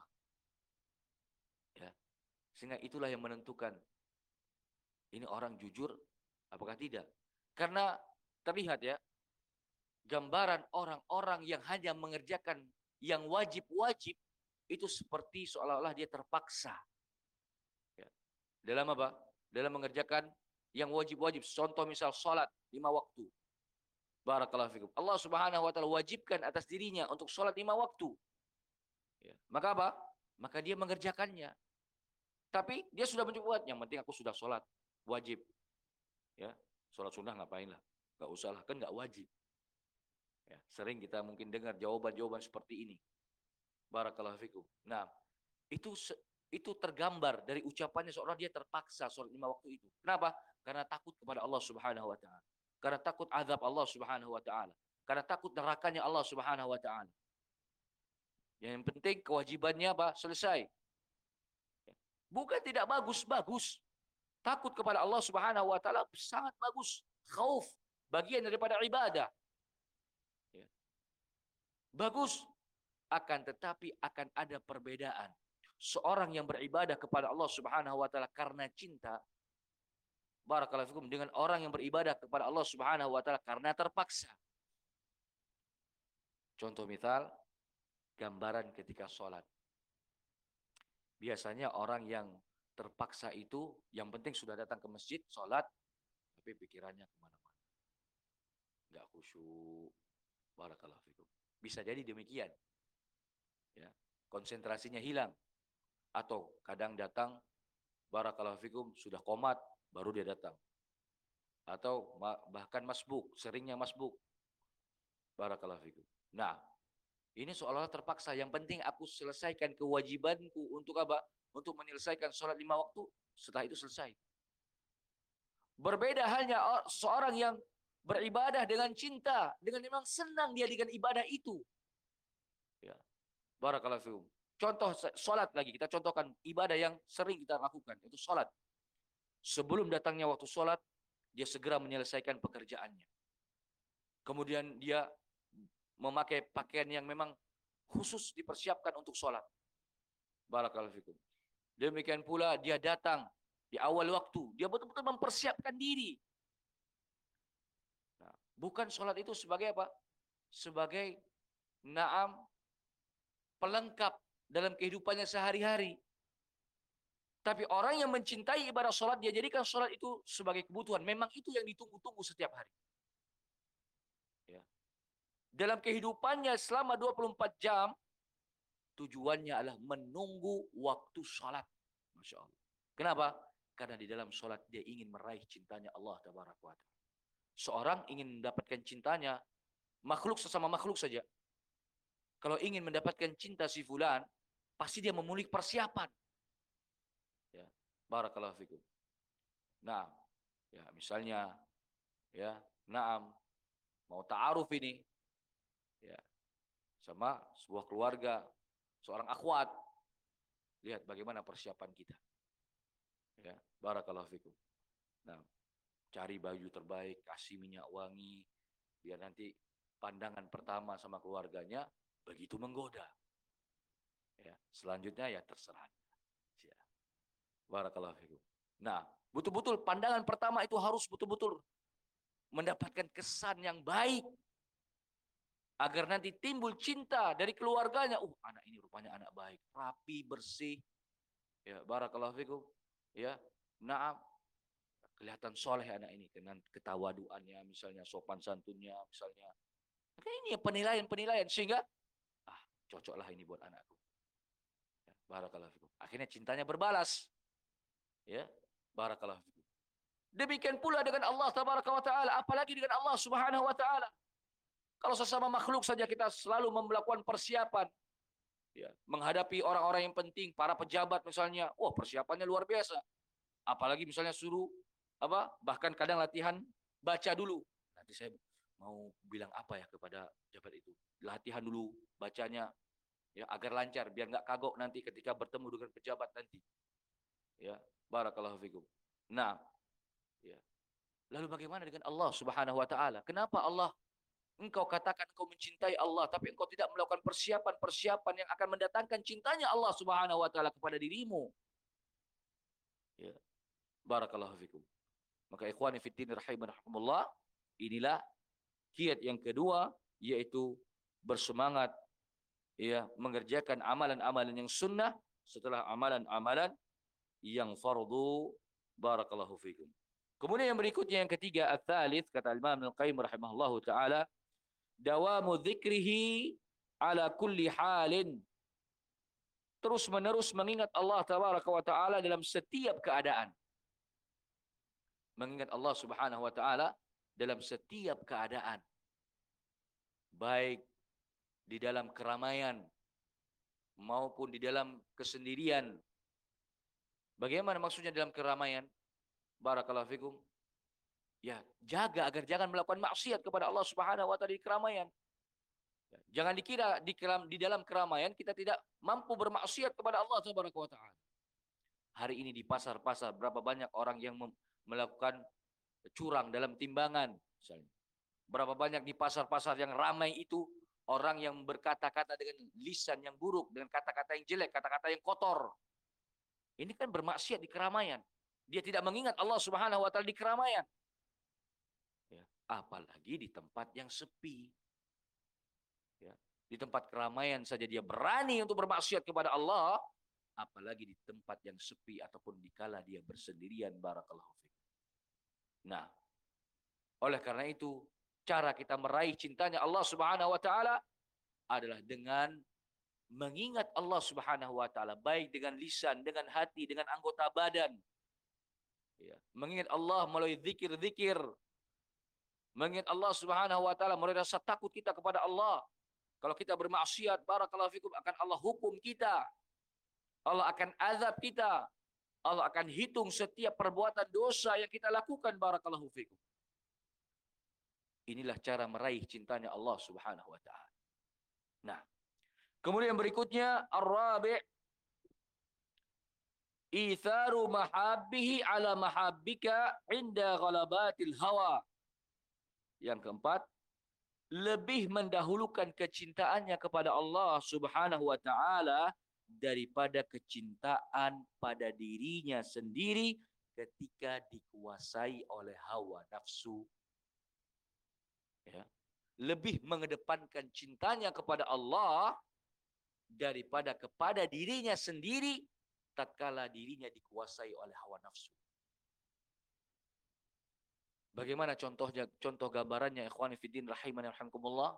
Ya. Sehingga itulah yang menentukan ini orang jujur apakah tidak. Karena terlihat ya, gambaran orang-orang yang hanya mengerjakan yang wajib-wajib itu seperti seolah-olah dia terpaksa. Ya. Dalam apa? Dalam mengerjakan yang wajib-wajib. Contoh misal sholat lima waktu. Barakallahu fikum. Allah Subhanahu wa taala wajibkan atas dirinya untuk sholat lima waktu. Ya. Maka apa? Maka dia mengerjakannya. Tapi dia sudah mencoba. Yang penting aku sudah sholat wajib. Ya, sholat sunnah ngapain lah? Gak usah lah, kan gak wajib. Ya, sering kita mungkin dengar jawaban-jawaban seperti ini. Barakallahu fikum. Nah, itu itu tergambar dari ucapannya seorang dia terpaksa sholat lima waktu itu. Kenapa? Karena takut kepada Allah Subhanahu wa taala. Karena takut azab Allah Subhanahu wa taala. Karena takut nerakanya Allah Subhanahu wa taala. Yang penting kewajibannya apa? Selesai. Bukan tidak bagus-bagus. Takut kepada Allah Subhanahu wa taala sangat bagus. Khauf, bagian daripada ibadah. Ya. Bagus, akan tetapi akan ada perbedaan. Seorang yang beribadah kepada Allah Subhanahu wa taala karena cinta, barakallahu fikum, dengan orang yang beribadah kepada Allah Subhanahu wa taala karena terpaksa. Contoh misal, gambaran ketika sholat. Biasanya orang yang terpaksa itu, yang penting sudah datang ke masjid, sholat, tapi pikirannya kemana-mana. Nggak khusyuk. Barakallahu fikum. Bisa jadi demikian. Ya, konsentrasinya hilang. Atau kadang datang, barakallahu fikum, sudah komat, baru dia datang. Atau bahkan masbuk, seringnya masbuk. Barakallahu fikum. Nah, ini seolah-olah terpaksa. Yang penting aku selesaikan kewajibanku untuk apa? Untuk menyelesaikan sholat lima waktu, setelah itu selesai. Berbeda halnya seorang yang beribadah dengan cinta, dengan memang senang dia dengan ibadah itu. Ya. Barakallahu fikum. Contoh sholat lagi, kita contohkan ibadah yang sering kita lakukan, itu sholat. Sebelum datangnya waktu sholat, dia segera menyelesaikan pekerjaannya. Kemudian dia memakai pakaian yang memang khusus dipersiapkan untuk sholat. Barakallahu fikum. Demikian pula dia datang di awal waktu. Dia betul-betul mempersiapkan diri. Nah, bukan sholat itu sebagai apa? Sebagai naam pelengkap dalam kehidupannya sehari-hari. Tapi orang yang mencintai ibadah sholat, dia jadikan sholat itu sebagai kebutuhan. Memang itu yang ditunggu-tunggu setiap hari. Ya. Dalam kehidupannya selama dua puluh empat jam, tujuannya adalah menunggu waktu sholat. Masya Allah. Kenapa? Karena di dalam sholat dia ingin meraih cintanya Allah Tabaraka wa Ta'ala. Seorang ingin mendapatkan cintanya, makhluk sesama makhluk saja. Kalau ingin mendapatkan cinta si fulan, pasti dia memiliki persiapan. Ya, barakallahu fikum. Nah, ya misalnya ya, naam mau ta'aruf ini ya sama sebuah keluarga, seorang akhwat. Lihat bagaimana persiapan kita. Ya, barakallahu fikum. Nah, cari baju terbaik, kasih minyak wangi, biar nanti pandangan pertama sama keluarganya begitu menggoda. Ya, selanjutnya ya terserah. Ya. Barakallahu fikum. Nah, betul-betul pandangan pertama itu harus betul-betul mendapatkan kesan yang baik agar nanti timbul cinta dari keluarganya. Uh, anak ini rupanya anak baik, rapi, bersih. Ya, barakallahu fikum. Ya, naam. Kelihatan soleh anak ini dengan ketawaduannya, misalnya sopan santunnya, misalnya. Maka ini penilaian-penilaian sehingga ah, cocoklah ini buat anakku. Ya, barakallahu fikum. Akhirnya cintanya berbalas. Ya, barakallahu fikum. Demikian pula dengan Allah tabaraka wa taala, apalagi dengan Allah Subhanahu wa taala. Kalau sesama makhluk saja kita selalu melakukan persiapan ya, menghadapi orang-orang yang penting, para pejabat misalnya, wah persiapannya luar biasa. Apalagi misalnya suruh apa? Bahkan kadang latihan baca dulu. Nanti saya mau bilang apa ya kepada pejabat itu? Latihan dulu bacanya ya agar lancar, biar nggak kagok nanti ketika bertemu dengan pejabat nanti. Ya, barakallahu fikum. Nah, ya. Lalu bagaimana dengan Allah Subhanahu wa taala? Kenapa Allah engkau katakan engkau mencintai Allah tapi engkau tidak melakukan persiapan-persiapan yang akan mendatangkan cintanya Allah Subhanahu wa taala kepada dirimu? Ya. Barakallahu fikum. Maka ikhwani fiddin rahimakumullah, inilah kiat yang kedua, yaitu bersemangat ya mengerjakan amalan-amalan yang sunnah setelah amalan-amalan yang fardu. Barakallahu fikum. Kemudian yang berikutnya yang ketiga, ats-tsalits, kata Imam Al-Qayyim rahimahullahu taala, dawamu dzikrihi ala kulli halin. Terus menerus mengingat Allah tabaraka wa taala dalam setiap keadaan. Mengingat Allah Subhanahu wa taala dalam setiap keadaan. Baik di dalam keramaian maupun di dalam kesendirian. Bagaimana maksudnya dalam keramaian? Barakallahu fikum. Ya, jaga agar jangan melakukan maksiat kepada Allah Subhanahu wa taala di keramaian. Ya, jangan dikira di, di dalam keramaian kita tidak mampu bermaksiat kepada Allah Subhanahu wa taala. Hari ini di pasar-pasar berapa banyak orang yang melakukan curang dalam timbangan misalnya. Berapa banyak di pasar-pasar yang ramai itu orang yang berkata-kata dengan lisan yang buruk, dengan kata-kata yang jelek, kata-kata yang kotor. Ini kan bermaksiat di keramaian. Dia tidak mengingat Allah Subhanahu wa taala di keramaian. Ya, apalagi di tempat yang sepi. Ya, di tempat keramaian saja dia berani untuk bermaksiat kepada Allah, apalagi di tempat yang sepi ataupun dikala dia bersendirian. Barakallahu fikum. Nah, oleh karena itu, cara kita meraih cintanya Allah Subhanahu wa taala adalah dengan mengingat Allah Subhanahu wa taala baik dengan lisan, dengan hati, dengan anggota badan. Ya, mengingat Allah melalui zikir-zikir. Mengingat Allah Subhanahu wa taala melalui rasa takut kita kepada Allah. Kalau kita bermaksiat, barakallahu fikum, akan Allah hukum kita. Allah akan azab kita. Allah akan hitung setiap perbuatan dosa yang kita lakukan. Barakallahu fikum. Inilah cara meraih cintanya Allah Subhanahu wa taala. Nah, kemudian berikutnya ar-rabi' itharu mahabbihi ala mahabbika inda ghalabatil hawa. Yang keempat, lebih mendahulukan kecintaannya kepada Allah Subhanahu wa taala daripada kecintaan pada dirinya sendiri ketika dikuasai oleh hawa nafsu. Ya. Lebih mengedepankan cintanya kepada Allah daripada kepada dirinya sendiri tatkala dirinya dikuasai oleh hawa nafsu. Bagaimana contohnya, contoh gambarannya ikhwani fiddin rahimani rahimakumullah?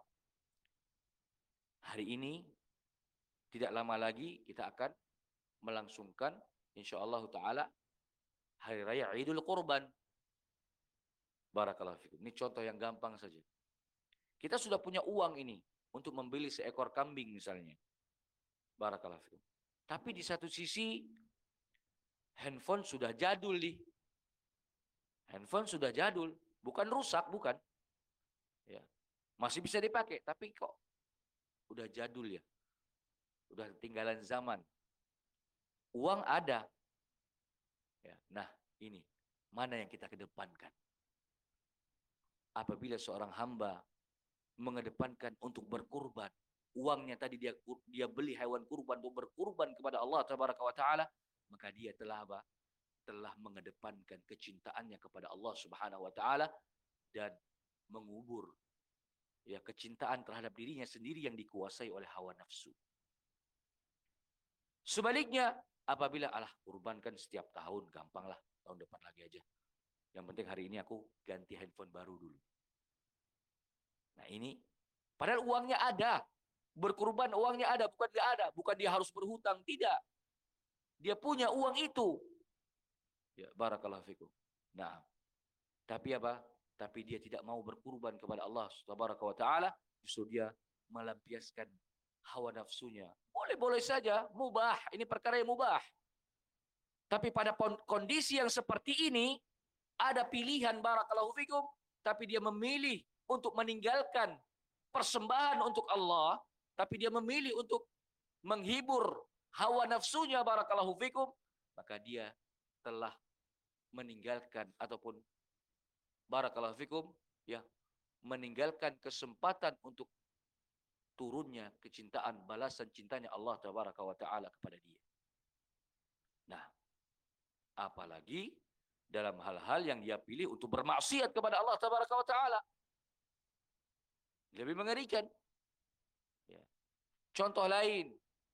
Hari ini tidak lama lagi kita akan melangsungkan insyaallah taala hari raya Idul Qurban. Barakallahu fikum. Ini contoh yang gampang saja. Kita sudah punya uang ini untuk membeli seekor kambing misalnya. Barakallahu fikum. Tapi di satu sisi handphone sudah jadul nih. Handphone sudah jadul, bukan rusak, bukan. Ya. Masih bisa dipakai, tapi kok udah jadul ya. Udah ketinggalan zaman. Uang ada. Ya. Nah, ini mana yang kita kedepankan? Apabila seorang hamba mengedepankan untuk berkurban, uangnya tadi dia dia beli hewan kurban untuk berkurban kepada Allah Tabaraka wa Taala, maka dia telah apa? Telah mengedepankan kecintaannya kepada Allah Subhanahu wa Taala dan mengubur ya kecintaan terhadap dirinya sendiri yang dikuasai oleh hawa nafsu. Sebaliknya, apabila alah kurbankan setiap tahun, gampanglah, tahun depan lagi aja. Yang penting hari ini aku ganti handphone baru dulu. Nah ini, padahal uangnya ada. Berkurban uangnya ada, bukan dia ada. Bukan dia harus berhutang, tidak. Dia punya uang itu. Ya, barakallahu fikum. Nah, tapi apa? Tapi dia tidak mau berkurban kepada Allah Subhanahu wa Ta'ala. Justru dia melampiaskan hawa nafsunya. Boleh-boleh saja, mubah. Ini perkara yang mubah. Tapi pada kondisi yang seperti ini, ada pilihan barakallahu fikum. Tapi dia memilih untuk meninggalkan persembahan untuk Allah. Tapi dia memilih untuk menghibur hawa nafsunya barakallahu fikum. Maka dia telah meninggalkan ataupun barakallahu fikum ya meninggalkan kesempatan untuk turunnya kecintaan balasan cintanya Allah tabaraka wa taala kepada dia. Nah, apalagi dalam hal-hal yang dia pilih untuk bermaksiat kepada Allah tabaraka wa taala. Lebih mengerikan. Ya. Contoh lain.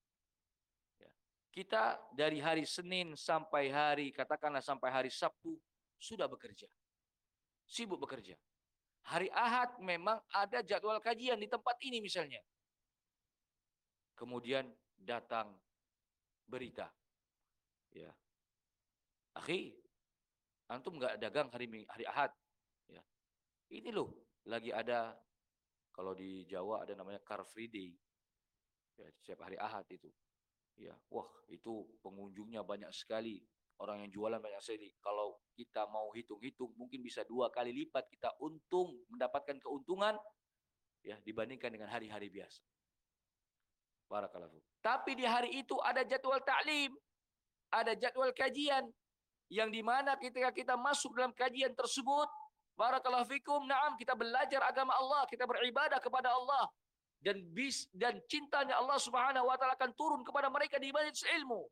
Kita dari hari Senin sampai hari, katakanlah sampai hari Sabtu, sudah bekerja. Sibuk bekerja. Hari Ahad memang ada jadwal kajian di tempat ini misalnya. Kemudian datang berita. Ya. Akhi, antum nggak dagang hari hari Ahad. Ya. Ini loh, lagi ada, kalau di Jawa ada namanya Car Free Day. Ya, setiap hari Ahad itu. Ya, wah itu pengunjungnya banyak sekali, orang yang jualan banyak sekali. Kalau kita mau hitung-hitung, mungkin bisa dua kali lipat kita untung mendapatkan keuntungan, ya dibandingkan dengan hari-hari biasa. Barakallahu. Tapi di hari itu ada jadwal taklim, ada jadwal kajian, yang dimana ketika kita masuk dalam kajian tersebut, barakallahu fikum, naam kita belajar agama Allah, kita beribadah kepada Allah. Dan bis dan cintanya Allah Subhanahu wa taala akan turun kepada mereka di majelis ilmu.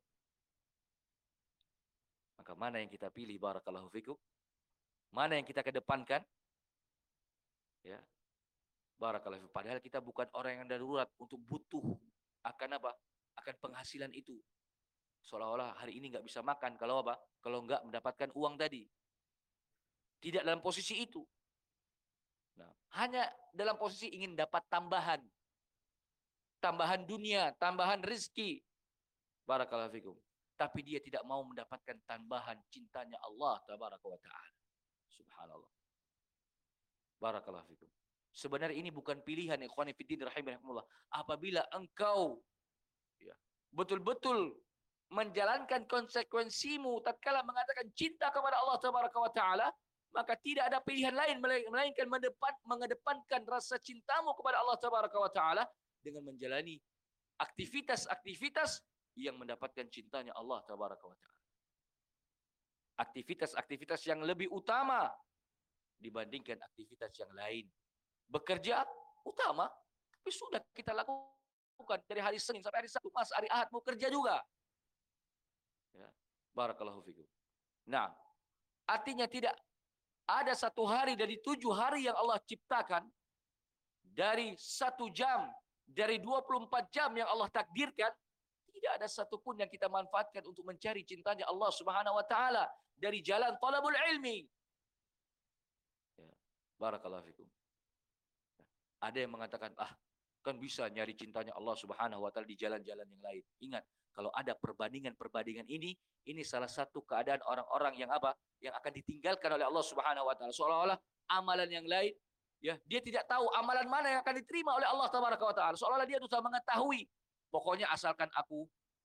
Maka mana yang kita pilih barakallahu fikum? Mana yang kita kedepankan? Ya. Barakallahu fikum. Padahal kita bukan orang yang darurat untuk butuh akan apa? Akan penghasilan itu. Seolah-olah hari ini nggak bisa makan kalau apa? Kalau nggak mendapatkan uang tadi. Tidak dalam posisi itu. Nah, hanya dalam posisi ingin dapat tambahan. Tambahan dunia, tambahan rezeki. Barakallahu fikum. Tapi dia tidak mau mendapatkan tambahan cintanya Allah tabaraka wa ta'ala. Subhanallah. Barakallahu fikum. Sebenarnya ini bukan pilihan ikhwani fiddin rahimahumullah. Apabila engkau ya, betul-betul menjalankan konsekuensimu tatkala mengatakan cinta kepada Allah tabaraka wa ta'ala, maka tidak ada pilihan lain melainkan mendepan, mengedepankan rasa cintamu kepada Allah tabaraka wa ta'ala dengan menjalani aktivitas-aktivitas yang mendapatkan cintanya Allah tabaraka wa ta'ala. Aktivitas-aktivitas yang lebih utama dibandingkan aktivitas yang lain. Bekerja utama, tapi sudah kita lakukan dari hari Senin sampai hari Sabtu, Mas, hari Ahad mau kerja juga. Ya. Barakallahu fikum. Nah, artinya tidak ada satu hari dari tujuh hari yang Allah ciptakan, dari satu jam, dari dua puluh empat jam yang Allah takdirkan, tidak ada satupun yang kita manfaatkan untuk mencari cintanya Allah Subhanahu wa taala dari jalan talabul ilmi. Ya. Barakallahu fikum. Ada yang mengatakan, ah, kan bisa nyari cintanya Allah Subhanahu wa taala di jalan-jalan yang lain. Ingat, kalau ada perbandingan-perbandingan ini, ini salah satu keadaan orang-orang yang apa? Yang akan ditinggalkan oleh Allah Subhanahu wa taala. Seolah-olah amalan yang lain, ya, dia tidak tahu amalan mana yang akan diterima oleh Allah Tabaraka wa taala. Seolah-olah dia sudah mengetahui. Pokoknya asalkan aku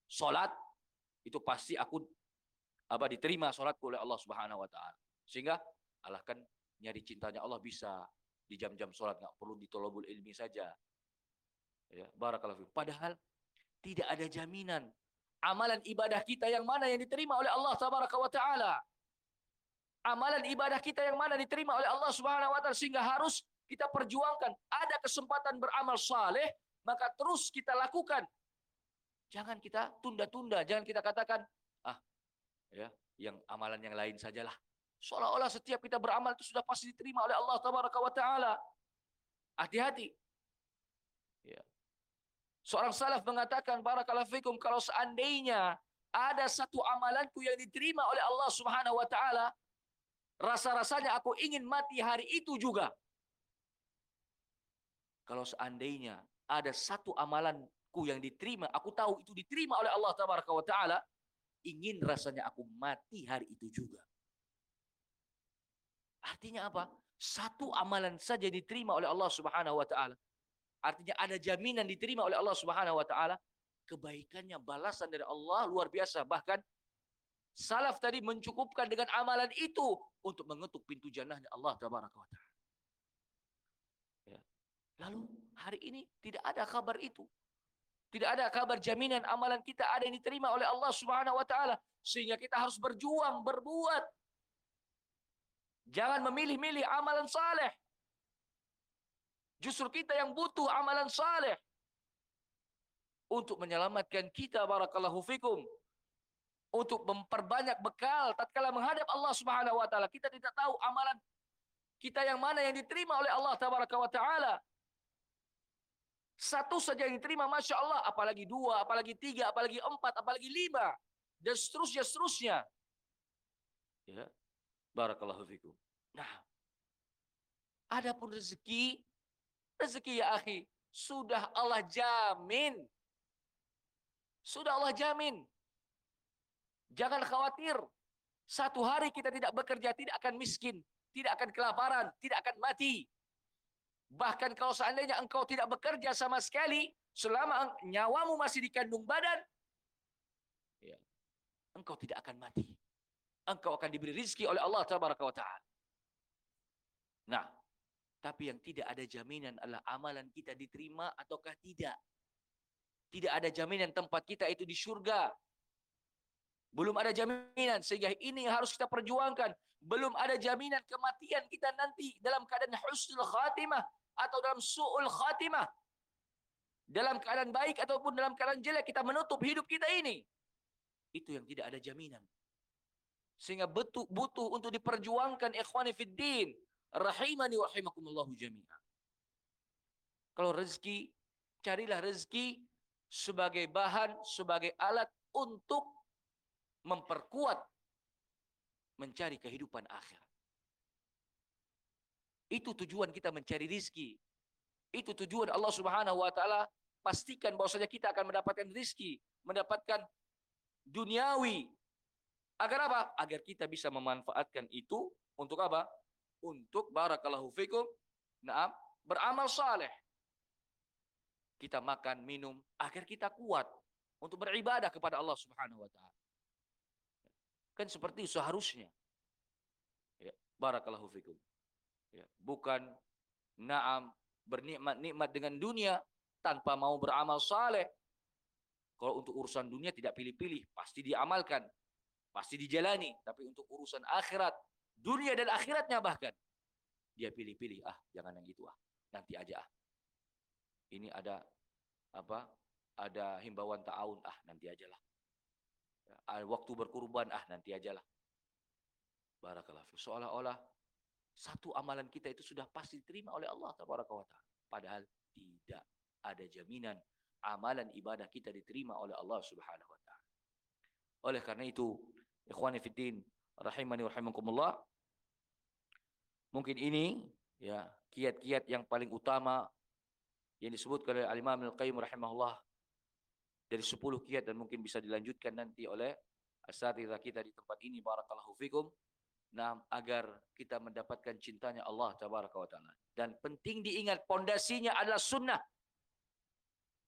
Salat itu pasti aku apa diterima salatku oleh Allah Subhanahu wa taala. Sehingga Allah kan nyari cintanya Allah bisa di jam-jam salat, nggak perlu di thalabul ilmi saja. Ya, barakallahu fiik. Padahal tidak ada jaminan amalan ibadah kita yang mana yang diterima oleh Allah tabaraka wa taala. Amalan ibadah kita yang mana diterima oleh Allah Subhanahu wa taala, sehingga harus kita perjuangkan. Ada kesempatan beramal saleh, maka terus kita lakukan. Jangan kita tunda-tunda, jangan kita katakan, ah, ya, yang amalan yang lain sajalah. Seolah-olah setiap kita beramal itu sudah pasti diterima oleh Allah tabaraka wa taala. Hati-hati. Ya. Seorang salaf mengatakan, barakallahu fikum, kalau seandainya ada satu amalanku yang diterima oleh Allah Subhanahu wa taala, rasa-rasanya aku ingin mati hari itu juga. Kalau seandainya ada satu amalanku yang diterima, aku tahu itu diterima oleh Allah tabaraka wa taala, ingin rasanya aku mati hari itu juga. Artinya apa? Satu amalan saja diterima oleh Allah Subhanahu wa taala. Artinya ada jaminan diterima oleh Allah Subhanahu wa taala. Kebaikannya, balasan dari Allah luar biasa. Bahkan salaf tadi mencukupkan dengan amalan itu untuk mengetuk pintu jannahnya Allah tabaraka wa taala. Ya. Lalu hari ini tidak ada kabar itu. Tidak ada kabar jaminan amalan kita ada yang diterima oleh Allah Subhanahu wa taala, sehingga kita harus berjuang, berbuat. Jangan memilih-milih amalan saleh. Justru kita yang butuh amalan saleh untuk menyelamatkan kita, barakallahu fikum. Untuk memperbanyak bekal tatkala menghadap Allah Subhanahu wa taala. Kita tidak tahu amalan kita yang mana yang diterima oleh Allah tabaraka wa taala. Satu saja yang diterima, masya Allah, apalagi dua, apalagi tiga, apalagi empat, apalagi lima, dan seterusnya seterusnya. Ya, barakallahu fikum. Nah, adapun rezeki, rezeki ya akhi, sudah Allah jamin. Sudah Allah jamin. Jangan khawatir. Satu hari kita tidak bekerja, tidak akan miskin, tidak akan kelaparan, tidak akan mati. Bahkan kalau seandainya engkau tidak bekerja sama sekali, selama nyawamu masih di kandung badan, ya, engkau tidak akan mati. Engkau akan diberi rezeki oleh Allah tabaraka wa ta'ala. Nah, tapi yang tidak ada jaminan adalah amalan kita diterima ataukah tidak. Tidak ada jaminan tempat kita itu di surga. Belum ada jaminan, sehingga ini yang harus kita perjuangkan. Belum ada jaminan kematian kita nanti dalam keadaan husnul khatimah atau dalam su'ul khatimah. Dalam keadaan baik ataupun dalam keadaan jelek, kita menutup hidup kita ini. Itu yang tidak ada jaminan. Sehingga butuh, butuh untuk diperjuangkan, ikhwani fiddin, rahimani wa rahimakumullahu jami'ah. Kalau rezeki, carilah rezeki sebagai bahan, sebagai alat untuk memperkuat mencari kehidupan akhirat. Itu tujuan kita mencari rizki. Itu tujuan Allah Subhanahu wa taala pastikan bahwasanya kita akan mendapatkan rizki, mendapatkan duniawi. Agar apa? Agar kita bisa memanfaatkan itu untuk apa? Untuk barakallahu fikum, naam, beramal saleh. Kita makan, minum agar kita kuat untuk beribadah kepada Allah Subhanahu wa taala. Kan seperti seharusnya. Ya, barakallahu fikum. Ya, bukan naam bernikmat-nikmat dengan dunia tanpa mau beramal saleh. Kalau untuk urusan dunia tidak pilih-pilih, pasti diamalkan, pasti dijalani. Tapi untuk urusan akhirat, dunia dan akhiratnya bahkan, dia pilih-pilih. Ah, jangan yang itu ah, nanti aja ah. Ini ada apa? Ada himbauan ta'awun, ah nanti ajalah. Waktu berkurban, ah nanti ajalah. Barakallahu fiik. Seolah-olah satu amalan kita itu sudah pasti diterima oleh Allah tabaraka wa ta'ala. Padahal tidak ada jaminan amalan ibadah kita diterima oleh Allah Subhanahu wa ta'ala. Oleh karena itu, ikhwani fiddin, rahimani wa rahimakumullah, mungkin ini ya kiat-kiat yang paling utama yang disebutkan oleh Al-Imam Al-Qayyim rahimahullah dari sepuluh kiat, dan mungkin bisa dilanjutkan nanti oleh asatidzah kita di tempat ini, barakallahu fikum. Nah, agar kita mendapatkan cintanya Allah tabaraka wa taala. Dan penting diingat, pondasinya adalah sunnah.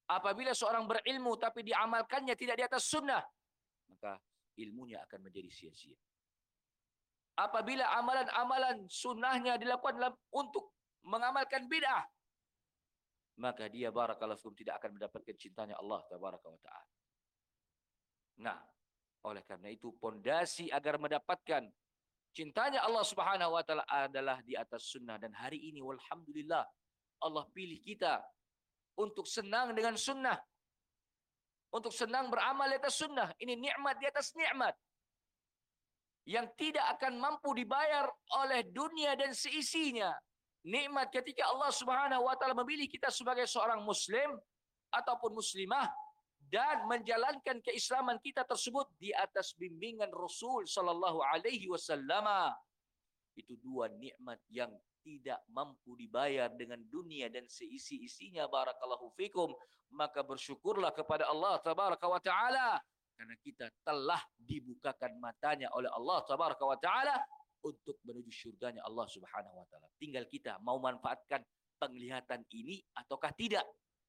Apabila seorang berilmu tapi diamalkannya tidak di atas sunnah, maka ilmunya akan menjadi sia-sia. Apabila amalan-amalan sunnahnya dilakukan dalam, untuk mengamalkan bid'ah, maka dia barakallahu fikum tidak akan mendapatkan cintanya Allah tabaraka wa ta'ala. Nah, oleh karena itu pondasi agar mendapatkan cintanya Allah Subhanahu wa taala adalah di atas sunnah. Dan hari ini walhamdulillah Allah pilih kita untuk senang dengan sunnah, untuk senang beramal di atas sunnah. Ini nikmat di atas nikmat yang tidak akan mampu dibayar oleh dunia dan seisinya. Nikmat ketika Allah Subhanahu wa taala memilih kita sebagai seorang muslim ataupun muslimah dan menjalankan keislaman kita tersebut di atas bimbingan Rasul sallallahu alaihi wasallam. Itu dua nikmat yang tidak mampu dibayar dengan dunia dan seisi-isinya. Barakallahu fikum. Maka bersyukurlah kepada Allah tabaraka wa taala karena kita telah dibukakan matanya oleh Allah tabaraka wa taala untuk menuju syurganya Allah Subhanahu wa taala. Tinggal kita mau manfaatkan penglihatan ini ataukah tidak.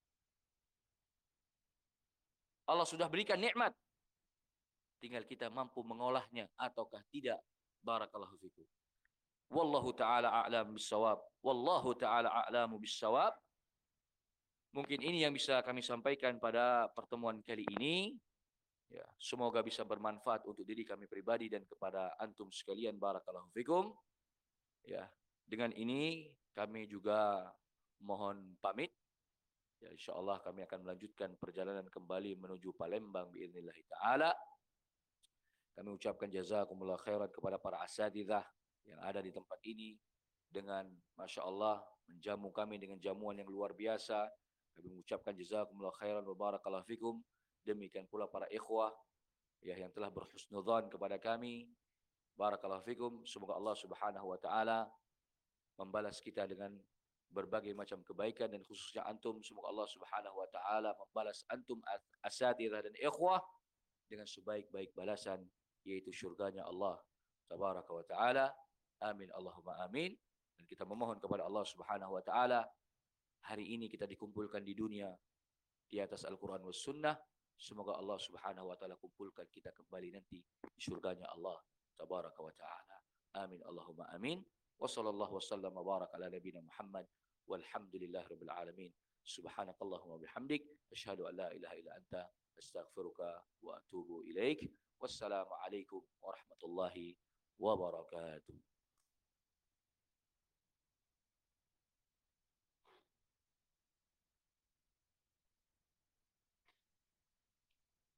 Allah sudah berikan nikmat, tinggal kita mampu mengolahnya ataukah tidak. Barakallahu fikum. Wallahu taala a'lam bissawab. Wallahu taala a'lamu bissawab. Mungkin ini yang bisa kami sampaikan pada pertemuan kali ini. Ya, semoga bisa bermanfaat untuk diri kami pribadi dan kepada antum sekalian. Barakallahu fikum. Ya, dengan ini kami juga mohon pamit. Ya, insyaallah kami akan melanjutkan perjalanan kembali menuju Palembang biidznillah taala. Kami ucapkan jazakumullah khairan kepada para asatidzah yang ada di tempat ini dengan masya-Allah menjamu kami dengan jamuan yang luar biasa. Kami mengucapkan jazakumullah khairan wa barakallahu fikum. Demikian pula para ikhwah ya yang telah berhusnudzan kepada kami. Barakallahu fikum. Semoga Allah Subhanahu wa taala membalas kita dengan berbagai macam kebaikan dan khususnya antum, semoga Allah Subhanahu wa taala membalas antum asatidzah dan ikhwah dengan sebaik-baik balasan, yaitu syurganya Allah tabaraka wa taala. Amin Allahumma amin. Dan kita memohon kepada Allah Subhanahu wa taala hari ini kita dikumpulkan di dunia di atas Al-Qur'an was sunnah. Semoga Allah Subhanahu wa taala kumpulkan kita kembali nanti di surganya Allah tabaraka wa taala. Amin Allahumma amin. Wa sallallahu wasallam wa baraka ala nabiyina Muhammad walhamdulillahi rabbil alamin. Subhanakallahumma bihamdik asyhadu an la ilaha illa anta astaghfiruka wa atubu ilaik. Wassalamu alaikum warahmatullahi wabarakatuh.